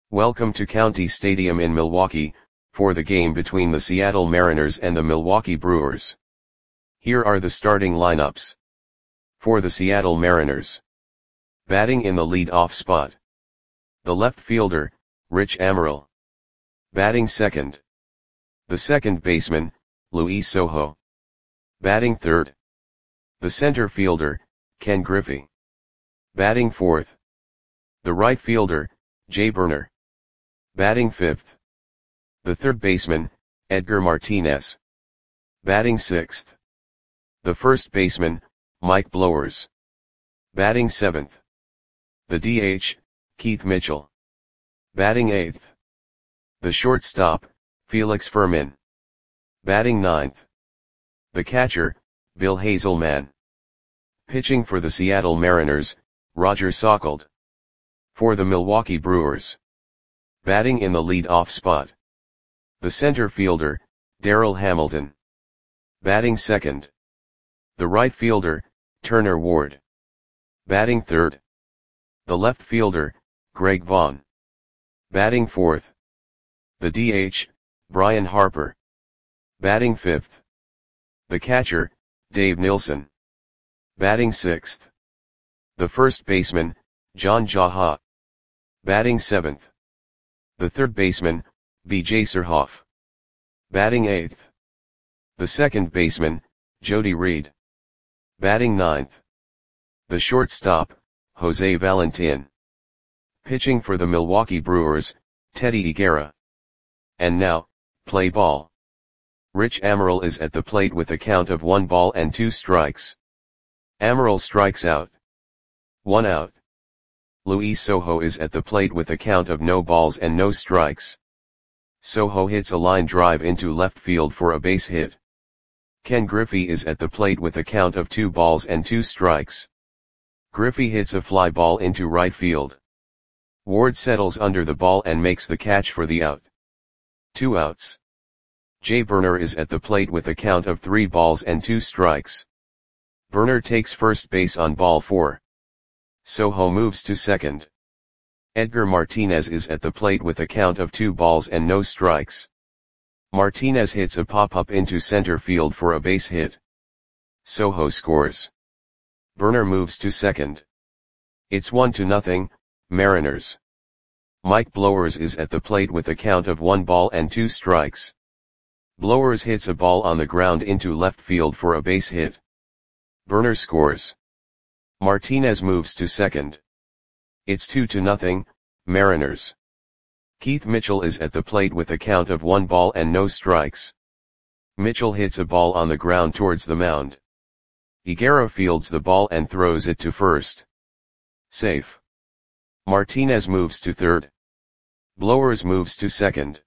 Welcome to County Stadium in Milwaukee, for the game between the Seattle Mariners and the Milwaukee Brewers. Here are the starting lineups. For the Seattle Mariners. Batting in the lead-off spot. The left fielder, Rich Amaral. Batting second. The second baseman, Luis Sojo. Batting third. The center fielder, Ken Griffey. Batting fourth. The right fielder, Jay Burner. Batting fifth. The third baseman, Edgar Martinez. Batting sixth. The first baseman, Mike Blowers. Batting seventh. The DH, Keith Mitchell. Batting eighth. The shortstop, Felix Fermin. Batting ninth. The catcher, Bill Hazelman. Pitching for the Seattle Mariners, Roger Sauchold. For the Milwaukee Brewers. Batting in the lead-off spot. The center fielder, Darryl Hamilton. Batting second. The right fielder, Turner Ward. Batting third. The left fielder, Greg Vaughn. Batting fourth. The DH, Brian Harper. Batting fifth. The catcher, Dave Nilsson. Batting sixth. The first baseman, John Jaha. Batting seventh. The third baseman, B.J. Surhoff. Batting eighth. The second baseman, Jody Reed. Batting ninth. The shortstop, Jose Valentin. Pitching for the Milwaukee Brewers, Teddy Higuera. And now, play ball. Rich Amaral is at the plate with a count of 1 ball and 2 strikes. Amaral strikes out. 1 out. Luis Sojo is at the plate with a count of no balls and no strikes. Sojo hits a line drive into left field for a base hit. Ken Griffey is at the plate with a count of 2 balls and 2 strikes. Griffey hits a fly ball into right field. Ward settles under the ball and makes the catch for the out. 2 outs. Jay Burner is at the plate with a count of 3 balls and 2 strikes. Burner takes first base on ball 4. Sojo moves to second. Edgar Martinez is at the plate with a count of 2 balls and no strikes. Martinez hits a pop-up into center field for a base hit. Sojo scores. Burner moves to second. It's 1-0, Mariners. Mike Blowers is at the plate with a count of 1 ball and 2 strikes. Blowers hits a ball on the ground into left field for a base hit. Burner scores. Martinez moves to second. It's 2-0, Mariners. Keith Mitchell is at the plate with a count of 1 ball and no strikes. Mitchell hits a ball on the ground towards the mound. Higuera fields the ball and throws it to first. Safe. Martinez moves to third. Blowers moves to second.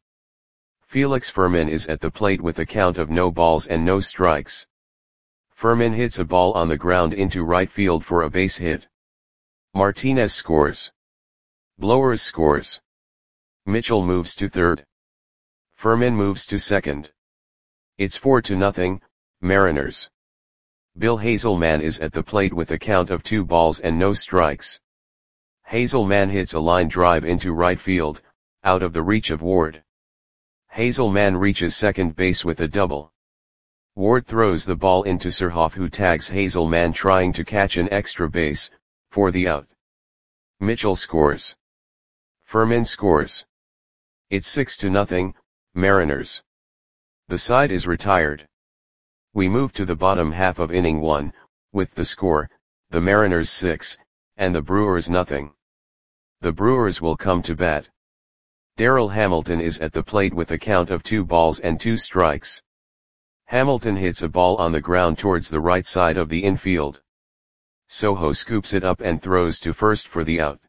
Felix Fermin is at the plate with a count of no balls and no strikes. Fermin hits a ball on the ground into right field for a base hit. Martinez scores. Blowers scores. Mitchell moves to third. Fermin moves to second. It's 4-0, Mariners. Bill Hazelman is at the plate with a count of 2 balls and no strikes. Hazelman hits a line drive into right field, out of the reach of Ward. Hazelman reaches second base with a double. Ward throws the ball into Surhoff, who tags Hazelman trying to catch an extra base, for the out. Mitchell scores. Fermin scores. It's 6-0, Mariners. The side is retired. We move to the bottom half of inning 1, with the score, the Mariners 6, and the Brewers nothing. The Brewers will come to bat. Darryl Hamilton is at the plate with a count of 2 balls and 2 strikes. Hamilton hits a ball on the ground towards the right side of the infield. Sojo scoops it up and throws to first for the out.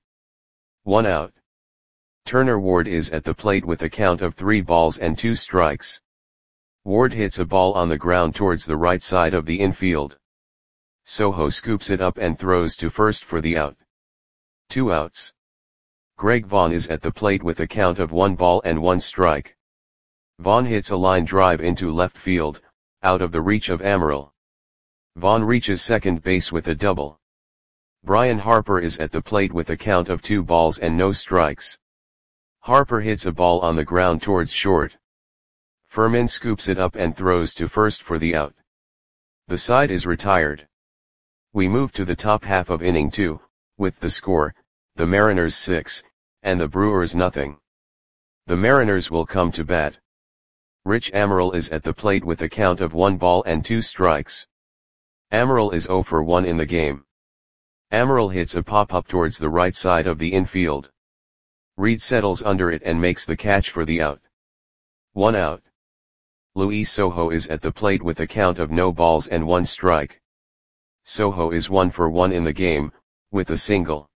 1 out. Turner Ward is at the plate with a count of 3 balls and 2 strikes. Ward hits a ball on the ground towards the right side of the infield. Sojo scoops it up and throws to first for the out. 2 outs. Greg Vaughn is at the plate with a count of 1 ball and 1 strike. Vaughn hits a line drive into left field, out of the reach of Amaral. Vaughn reaches second base with a double. Brian Harper is at the plate with a count of 2 balls and no strikes. Harper hits a ball on the ground towards short. Furman scoops it up and throws to first for the out. The side is retired. We move to the top half of inning 2, with the score, the Mariners 6, and the Brewers nothing. The Mariners will come to bat. Rich Amaral is at the plate with a count of 1 ball and 2 strikes. Amaral is 0 for 1 in the game. Amaral hits a pop-up towards the right side of the infield. Reed settles under it and makes the catch for the out. 1 out. Luis Sojo is at the plate with a count of no balls and 1 strike. Sojo is 1 for 1 in the game, with a single.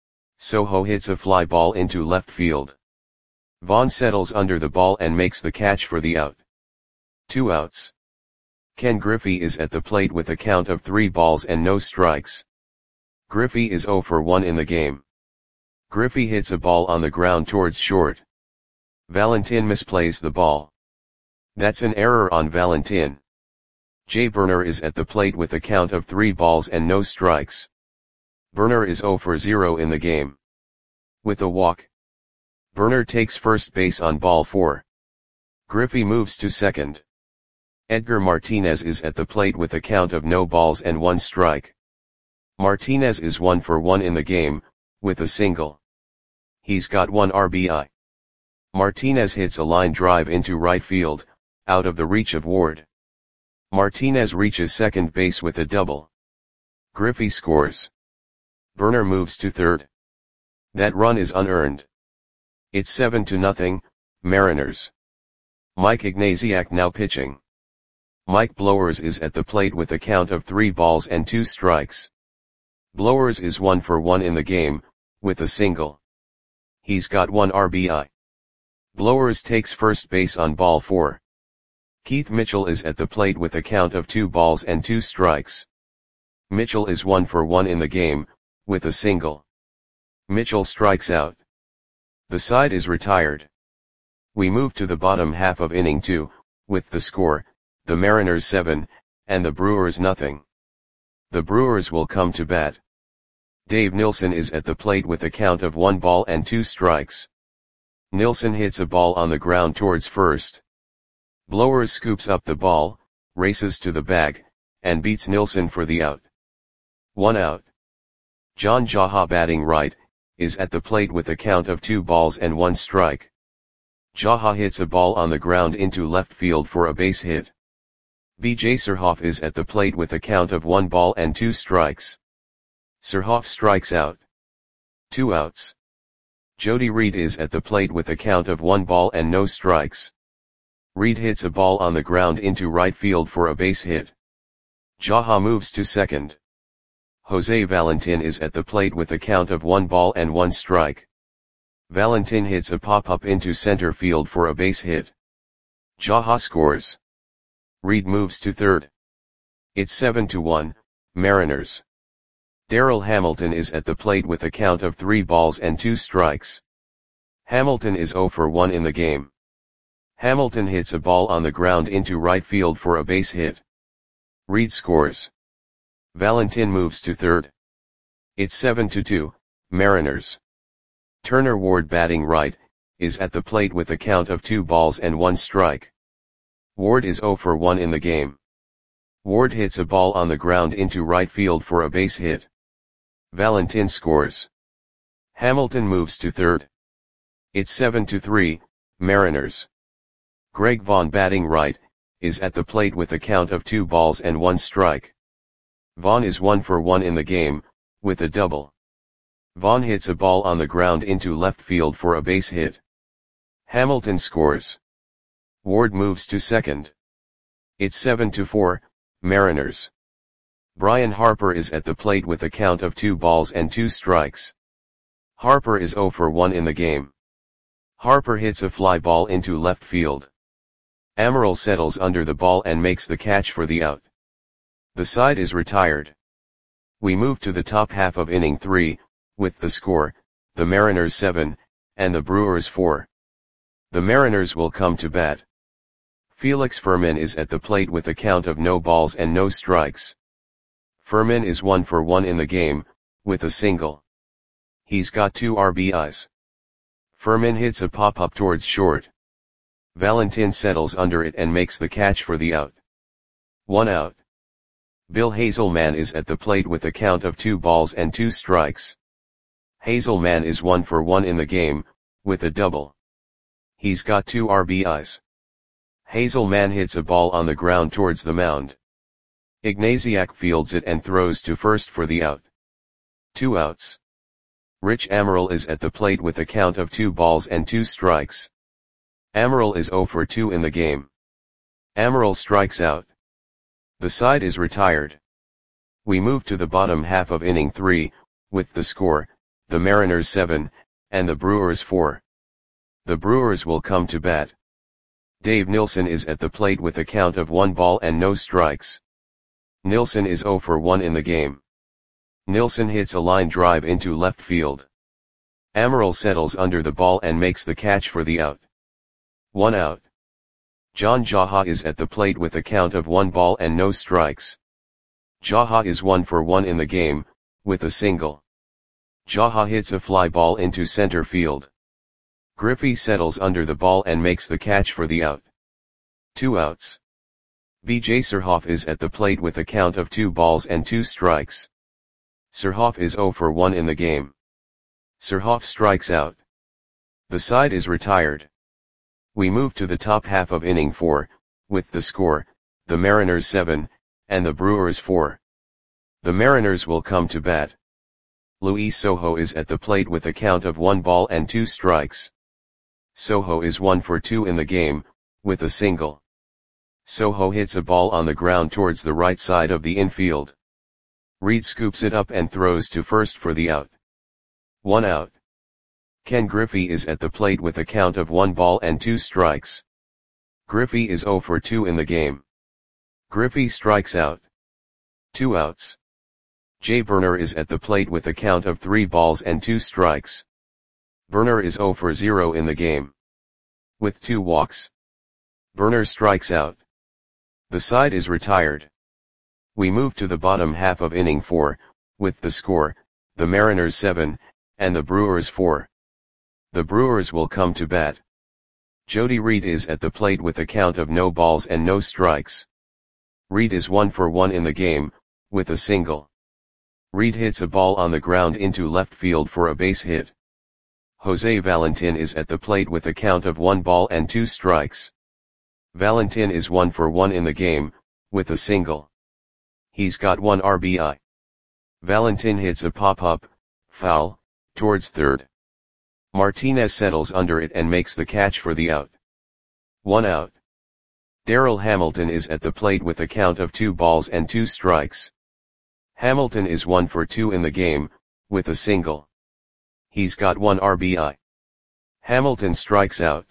Sojo hits a fly ball into left field. Vaughn settles under the ball and makes the catch for the out. 2 outs. Ken Griffey is at the plate with a count of 3 balls and no strikes. Griffey is 0 for 1 in the game. Griffey hits a ball on the ground towards short. Valentin misplays the ball. That's an error on Valentin. Jay Burner is at the plate with a count of 3 balls and no strikes. Burner is 0 for 0 in the game. With a walk. Burner takes first base on ball 4. Griffey moves to second. Edgar Martinez is at the plate with a count of no balls and 1 strike. Martinez is 1 for 1 in the game, with a single. He's got 1 RBI. Martinez hits a line drive into right field, out of the reach of Ward. Martinez reaches second base with a double. Griffey scores. Burner moves to third. That run is unearned. It's 7-0, Mariners. Mike Ignasiak now pitching. Mike Blowers is at the plate with a count of 3 balls and 2 strikes. Blowers is 1 for 1 in the game, with a single. He's got 1 RBI. Blowers takes first base on ball 4. Keith Mitchell is at the plate with a count of 2 balls and 2 strikes. Mitchell is 1 for 1 in the game, with a single. Mitchell strikes out. The side is retired. We move to the bottom half of inning 2, with the score, the Mariners 7, and the Brewers nothing. The Brewers will come to bat. Dave Nilsson is at the plate with a count of 1 ball and 2 strikes. Nilsson hits a ball on the ground towards first. Blowers scoops up the ball, races to the bag, and beats Nilsson for the out. 1 out. John Jaha batting right, is at the plate with a count of 2 balls and 1 strike. Jaha hits a ball on the ground into left field for a base hit. B.J. Surhoff is at the plate with a count of 1 ball and 2 strikes. Surhoff strikes out. 2 outs. Jody Reed is at the plate with a count of 1 ball and no strikes. Reed hits a ball on the ground into right field for a base hit. Jaha moves to second. Jose Valentin is at the plate with a count of 1 ball and 1 strike. Valentin hits a pop-up into center field for a base hit. Jaha scores. Reed moves to third. It's 7-1, Mariners. Darryl Hamilton is at the plate with a count of 3 balls and 2 strikes. Hamilton is 0 for 1 in the game. Hamilton hits a ball on the ground into right field for a base hit. Reed scores. Valentin moves to third. It's 7-2, Mariners. Turner Ward batting right, is at the plate with a count of 2 balls and 1 strike. Ward is 0 for 1 in the game. Ward hits a ball on the ground into right field for a base hit. Valentin scores. Hamilton moves to third. It's 7-3, Mariners. Greg Vaughn batting right, is at the plate with a count of 2 balls and 1 strike. Vaughn is 1 for 1 in the game, with a double. Vaughn hits a ball on the ground into left field for a base hit. Hamilton scores. Ward moves to second. It's 7-4, Mariners. Brian Harper is at the plate with a count of 2 balls and 2 strikes. Harper is 0 for 1 in the game. Harper hits a fly ball into left field. Amaral settles under the ball and makes the catch for the out. The side is retired. We move to the top half of inning 3, with the score, the Mariners 7, and the Brewers 4. The Mariners will come to bat. Felix Furman is at the plate with a count of no balls and no strikes. Furman is 1 for 1 in the game, with a single. He's got 2 RBIs. Furman hits a pop-up towards short. Valentin settles under it and makes the catch for the out. 1 out. Bill Hazelman is at the plate with a count of 2 balls and 2 strikes. Hazelman is 1 for 1 in the game, with a double. He's got 2 RBIs. Hazelman hits a ball on the ground towards the mound. Ignasiak fields it and throws to first for the out. 2 outs. Rich Amaral is at the plate with a count of 2 balls and 2 strikes. Amaral is 0 for 2 in the game. Amaral strikes out. The side is retired. We move to the bottom half of inning 3, with the score, the Mariners 7, and the Brewers 4. The Brewers will come to bat. Dave Nilsson is at the plate with a count of 1 ball and no strikes. Nilsson is 0 for 1 in the game. Nilsson hits a line drive into left field. Amaral settles under the ball and makes the catch for the out. 1 out. John Jaha is at the plate with a count of 1 ball and no strikes. Jaha is 1 for 1 in the game, with a single. Jaha hits a fly ball into center field. Griffey settles under the ball and makes the catch for the out. 2 outs. B.J. Surhoff is at the plate with a count of 2 balls and 2 strikes. Surhoff is 0 for 1 in the game. Surhoff strikes out. The side is retired. We move to the top half of inning 4, with the score, the Mariners 7, and the Brewers 4. The Mariners will come to bat. Luis Sojo is at the plate with a count of 1 ball and 2 strikes. Sojo is 1 for 2 in the game, with a single. Sojo hits a ball on the ground towards the right side of the infield. Reed scoops it up and throws to first for the out. 1 out. Ken Griffey is at the plate with a count of 1 ball and 2 strikes. Griffey is 0 for 2 in the game. Griffey strikes out. 2 outs. Jay Burner is at the plate with a count of 3 balls and 2 strikes. Burner is 0 for 0 in the game. With 2 walks. Burner strikes out. The side is retired. We move to the bottom half of inning 4, with the score, the Mariners 7, and the Brewers 4. The Brewers will come to bat. Jody Reed is at the plate with a count of no balls and no strikes. Reed is 1 for 1 in the game, with a single. Reed hits a ball on the ground into left field for a base hit. Jose Valentin is at the plate with a count of 1 ball and 2 strikes. Valentin is 1 for 1 in the game, with a single. He's got 1 RBI. Valentin hits a pop-up, foul, towards third. Martinez settles under it and makes the catch for the out. 1 out. Darryl Hamilton is at the plate with a count of 2 balls and 2 strikes. Hamilton is 1 for 2 in the game, with a single. He's got 1 RBI. Hamilton strikes out.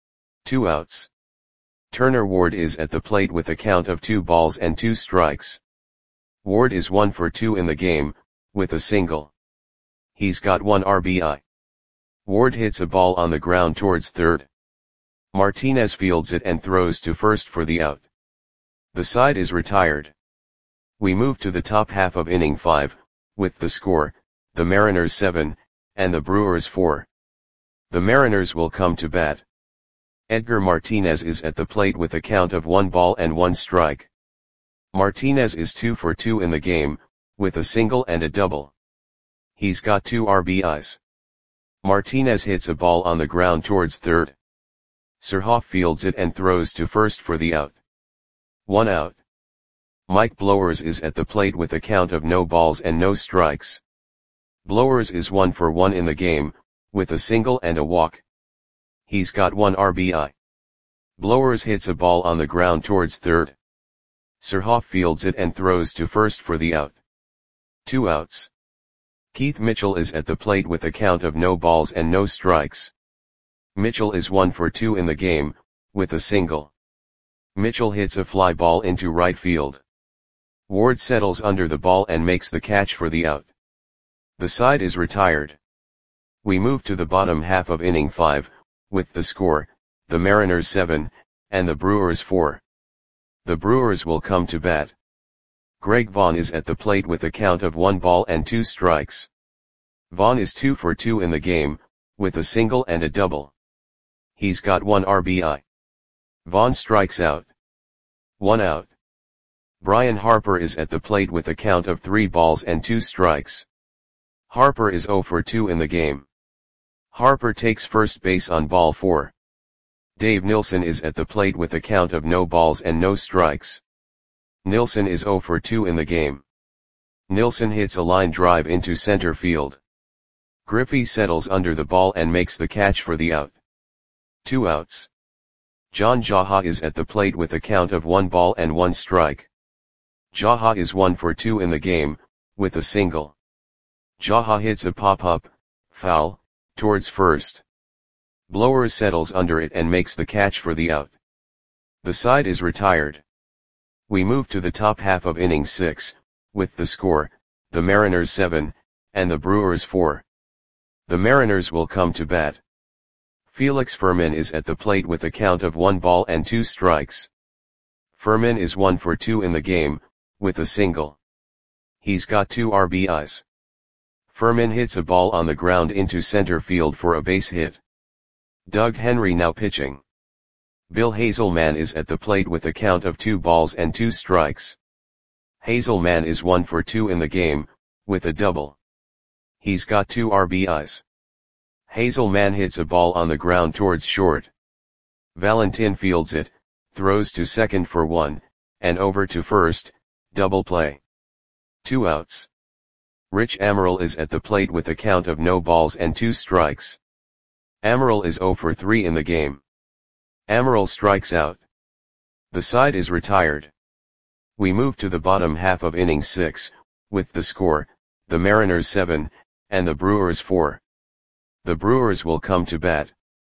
2 outs. Turner Ward is at the plate with a count of 2 balls and 2 strikes. Ward is 1 for 2 in the game, with a single. He's got 1 RBI. Ward hits a ball on the ground towards third. Martinez fields it and throws to first for the out. The side is retired. We move to the top half of inning 5, with the score, the Mariners 7, and the Brewers 4. The Mariners will come to bat. Edgar Martinez is at the plate with a count of 1 ball and 1 strike. Martinez is 2 for 2 in the game, with a single and a double. He's got 2 RBIs. Martinez hits a ball on the ground towards third. Surhoff fields it and throws to first for the out. 1 out. Mike Blowers is at the plate with a count of no balls and no strikes. Blowers is 1 for 1 in the game, with a single and a walk. He's got 1 RBI. Blowers hits a ball on the ground towards third. Surhoff fields it and throws to first for the out. 2 outs. Keith Mitchell is at the plate with a count of no balls and no strikes. Mitchell is 1 for 2 in the game, with a single. Mitchell hits a fly ball into right field. Ward settles under the ball and makes the catch for the out. The side is retired. We move to the bottom half of inning 5, with the score, the Mariners 7, and the Brewers 4. The Brewers will come to bat. Greg Vaughn is at the plate with a count of 1 ball and 2 strikes. Vaughn is 2 for 2 in the game, with a single and a double. He's got 1 RBI. Vaughn strikes out. 1 out. Brian Harper is at the plate with a count of 3 balls and 2 strikes. Harper is 0 for 2 in the game. Harper takes first base on ball 4. Dave Nilsson is at the plate with a count of no balls and no strikes. Nilsson is 0 for 2 in the game. Nilsson hits a line drive into center field. Griffey settles under the ball and makes the catch for the out. 2 outs. John Jaha is at the plate with a count of 1 ball and 1 strike. Jaha is 1 for 2 in the game, with a single. Jaha hits a pop-up, foul, towards first. Blowers settles under it and makes the catch for the out. The side is retired. We move to the top half of inning 6, with the score, the Mariners 7, and the Brewers 4. The Mariners will come to bat. Felix Fermin is at the plate with a count of 1 ball and 2 strikes. Fermin is 1 for 2 in the game, with a single. He's got 2 RBIs. Fermin hits a ball on the ground into center field for a base hit. Doug Henry now pitching. Bill Hazelman is at the plate with a count of 2 balls and 2 strikes. Hazelman is 1 for 2 in the game, with a double. He's got 2 RBIs. Hazelman hits a ball on the ground towards short. Valentin fields it, throws to second for 1, and over to first, double play. 2 outs. Rich Amaral is at the plate with a count of no balls and 2 strikes. Amaral is 0 for 3 in the game. Amaral strikes out. The side is retired. We move to the bottom half of inning 6, with the score, the Mariners 7, and the Brewers 4. The Brewers will come to bat.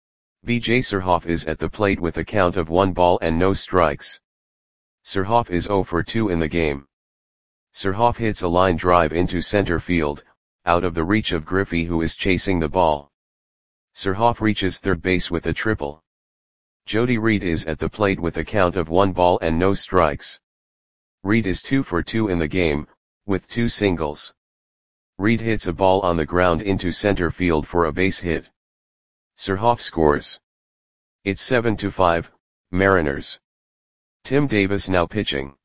B.J. Surhoff is at the plate with a count of 1 ball and no strikes. Surhoff is 0 for 2 in the game. Surhoff hits a line drive into center field, out of the reach of Griffey who is chasing the ball. Surhoff reaches third base with a triple. Jody Reed is at the plate with a count of 1 ball and no strikes. Reed is 2 for 2 in the game, with 2 singles. Reed hits a ball on the ground into center field for a base hit. Surhoff scores. It's 7-5, Mariners. Tim Davis now pitching.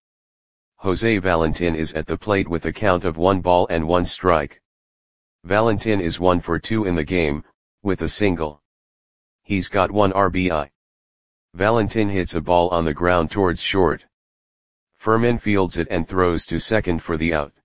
Jose Valentin is at the plate with a count of 1 ball and 1 strike. Valentin is 1 for 2 in the game, with a single. He's got 1 RBI. Valentin hits a ball on the ground towards short. Fermin fields it and throws to second for the out.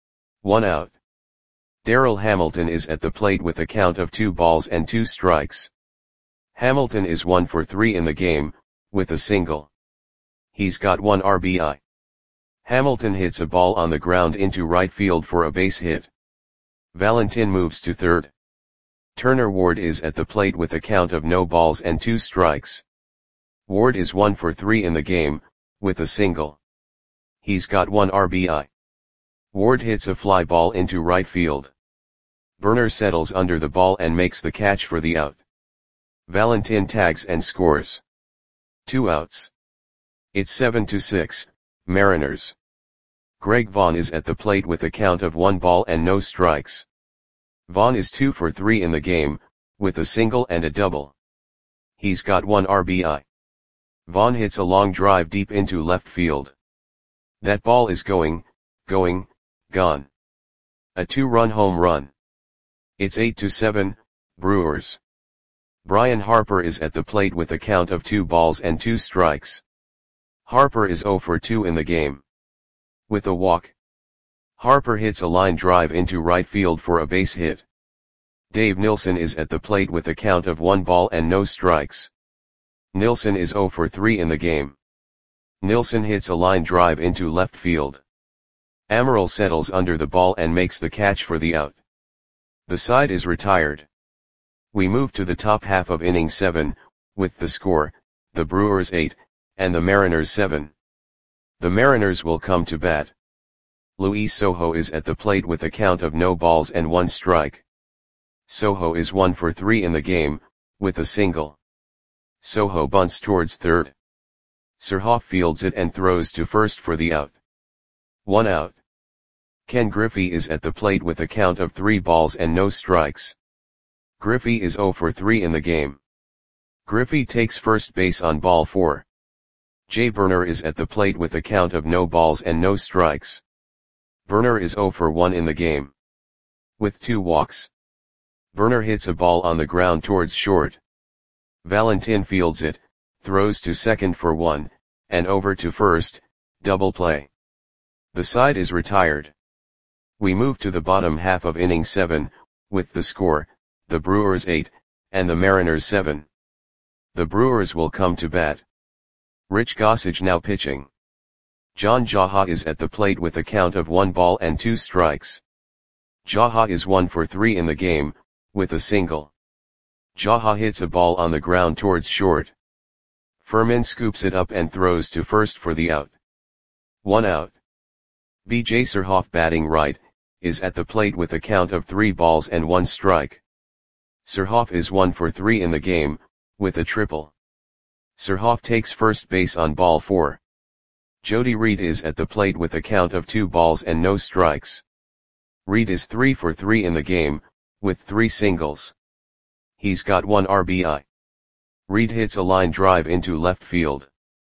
1 out. Darryl Hamilton is at the plate with a count of 2 balls and 2 strikes. Hamilton is 1 for 3 in the game, with a single. He's got 1 RBI. Hamilton hits a ball on the ground into right field for a base hit. Valentin moves to third. Turner Ward is at the plate with a count of no balls and 2 strikes. Ward is 1 for 3 in the game, with a single. He's got 1 RBI. Ward hits a fly ball into right field. Burner settles under the ball and makes the catch for the out. Valentin tags and scores. 2 outs. It's 7-6, Mariners. Greg Vaughn is at the plate with a count of 1 ball and no strikes. Vaughn is 2 for 3 in the game, with a single and a double. He's got 1 RBI. Vaughn hits a long drive deep into left field. That ball is going, gone. A 2-run home run. It's 8-7, Brewers. Brian Harper is at the plate with a count of 2 balls and 2 strikes. Harper is 0 for 2 in the game. With a walk. Harper hits a line drive into right field for a base hit. Dave Nilsson is at the plate with a count of 1 ball and no strikes. Nilsson is 0 for 3 in the game. Nilsson hits a line drive into left field. Amaral settles under the ball and makes the catch for the out. The side is retired. We move to the top half of inning 7, with the score, the Brewers 8, and the Mariners 7. The Mariners will come to bat. Luis Sojo is at the plate with a count of no balls and 1 strike. Sojo is 1 for 3 in the game, with a single. Sojo bunts towards third. Surhoff fields it and throws to first for the out. 1 out. Ken Griffey is at the plate with a count of 3 balls and no strikes. Griffey is 0 for 3 in the game. Griffey takes first base on ball 4. Jay Burner is at the plate with a count of no balls and no strikes. Burner is 0 for 1 in the game. With 2 walks. Burner hits a ball on the ground towards short. Valentin fields it, throws to second for 1, and over to first, double play. The side is retired. We move to the bottom half of inning 7, with the score, the Brewers 8, and the Mariners 7. The Brewers will come to bat. Rich Gossage now pitching. John Jaha is at the plate with a count of 1 ball and 2 strikes. Jaha is 1 for 3 in the game, with a single. Jaha hits a ball on the ground towards short. Furman scoops it up and throws to first for the out. 1 out. B.J. Surhoff batting right, is at the plate with a count of 3 balls and 1 strike. Surhoff is 1 for 3 in the game, with a triple. Surhoff takes first base on ball 4. Jody Reed is at the plate with a count of 2 balls and no strikes. Reed is 3 for 3 in the game, with 3 singles. He's got 1 RBI. Reed hits a line drive into left field.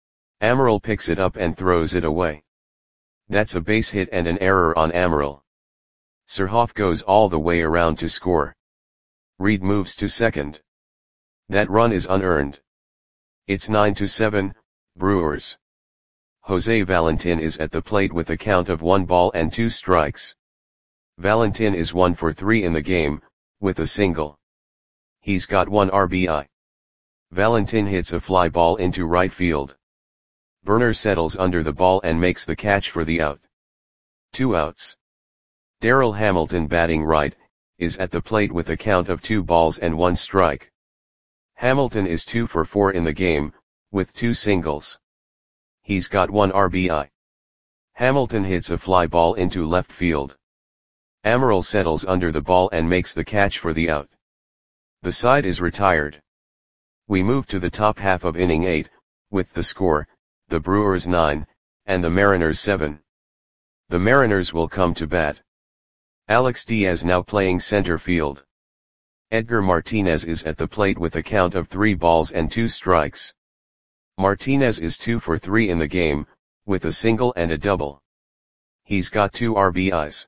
Amaral picks it up and throws it away. That's a base hit and an error on Amaral. Surhoff goes all the way around to score. Reed moves to second. That run is unearned. It's 9-7, Brewers. Jose Valentin is at the plate with a count of 1 ball and 2 strikes. Valentin is 1 for 3 in the game, with a single. He's got 1 RBI. Valentin hits a fly ball into right field. Burner settles under the ball and makes the catch for the out. 2 outs. Darryl Hamilton batting right, is at the plate with a count of 2 balls and 1 strike. Hamilton is 2 for 4 in the game, with 2 singles. He's got 1 RBI. Hamilton hits a fly ball into left field. Amaral settles under the ball and makes the catch for the out. The side is retired. We move to the top half of inning 8, with the score, the Brewers 9, and the Mariners 7. The Mariners will come to bat. Alex Diaz now playing center field. Edgar Martinez is at the plate with a count of 3 balls and 2 strikes. Martinez is 2 for 3 in the game, with a single and a double. He's got 2 RBIs.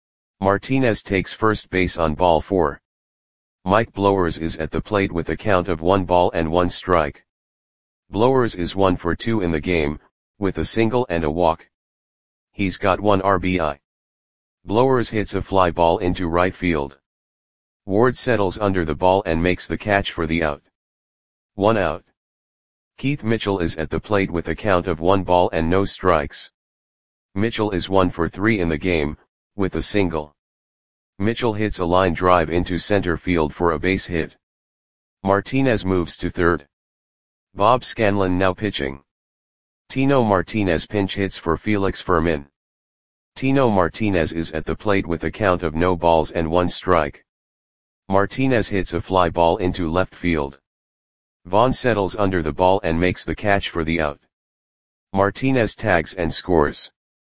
Martinez takes first base on ball 4. Mike Blowers is at the plate with a count of 1 ball and 1 strike. Blowers is 1 for 2 in the game, with a single and a walk. He's got 1 RBI. Blowers hits a fly ball into right field. Ward settles under the ball and makes the catch for the out. 1 out. Keith Mitchell is at the plate with a count of 1 ball and no strikes. Mitchell is 1 for 3 in the game, with a single. Mitchell hits a line drive into center field for a base hit. Martinez moves to third. Bob Scanlon now pitching. Tino Martinez pinch hits for Felix Fermin. Tino Martinez is at the plate with a count of no balls and 1 strike. Martinez hits a fly ball into left field. Vaughn settles under the ball and makes the catch for the out. Martinez tags and scores.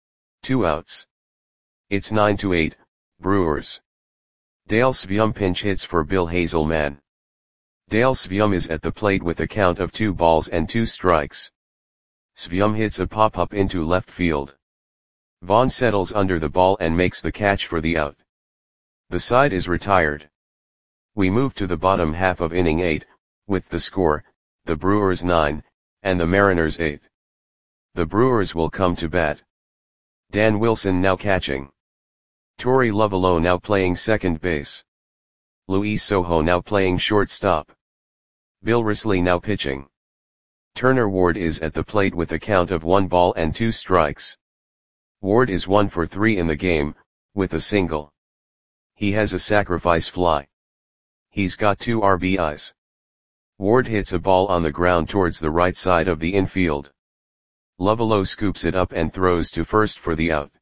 2 outs. It's 9-8, Brewers. Dale Svjum pinch hits for Bill Hazelman. Dale Svjum is at the plate with a count of 2 balls and 2 strikes. Svjum hits a pop-up into left field. Vaughn settles under the ball and makes the catch for the out. The side is retired. We move to the bottom half of inning 8, with the score, the Brewers 9, and the Mariners 8. The Brewers will come to bat. Dan Wilson now catching. Torey Lovullo now playing second base. Luis Sojo now playing shortstop. Bill Risley now pitching. Turner Ward is at the plate with a count of 1 ball and 2 strikes. Ward is 1 for 3 in the game, with a single. He has a sacrifice fly. He's got 2 RBIs. Ward hits a ball on the ground towards the right side of the infield. Lovullo scoops it up and throws to first for the out.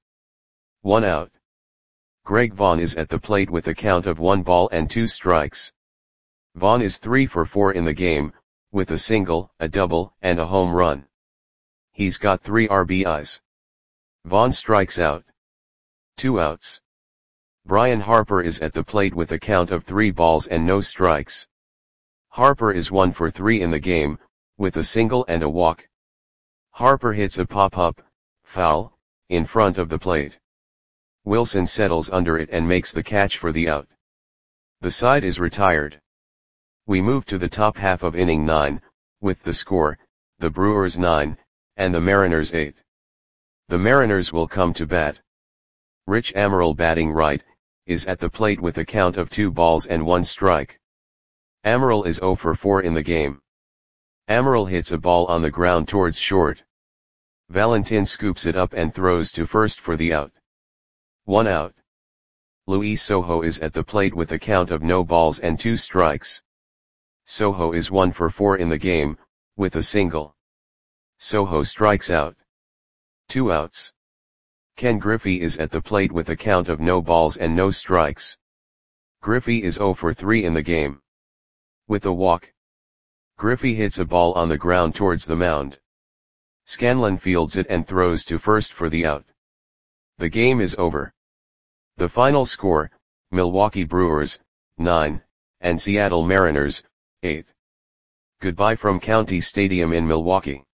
1 out. Greg Vaughn is at the plate with a count of 1 ball and 2 strikes. Vaughn is 3 for 4 in the game, with a single, a double, and a home run. He's got 3 RBIs. Vaughn strikes out. 2 outs. Brian Harper is at the plate with a count of 3 balls and no strikes. Harper is 1 for 3 in the game, with a single and a walk. Harper hits a pop-up, foul, in front of the plate. Wilson settles under it and makes the catch for the out. The side is retired. We move to the top half of inning 9, with the score, the Brewers 9, and the Mariners 8. The Mariners will come to bat. Rich Amaral, batting right, is at the plate with a count of 2 balls and 1 strike. Amaral is 0 for 4 in the game. Amaral hits a ball on the ground towards short. Valentin scoops it up and throws to first for the out. 1 out. Luis Sojo is at the plate with a count of no balls and 2 strikes. Sojo is 1 for 4 in the game, with a single. Sojo strikes out. 2 outs. Ken Griffey is at the plate with a count of no balls and no strikes. Griffey is 0 for 3 in the game. With a walk. Griffey hits a ball on the ground towards the mound. Scanlon fields it and throws to first for the out. The game is over. The final score, Milwaukee Brewers, 9, and Seattle Mariners, 8. Goodbye from County Stadium in Milwaukee.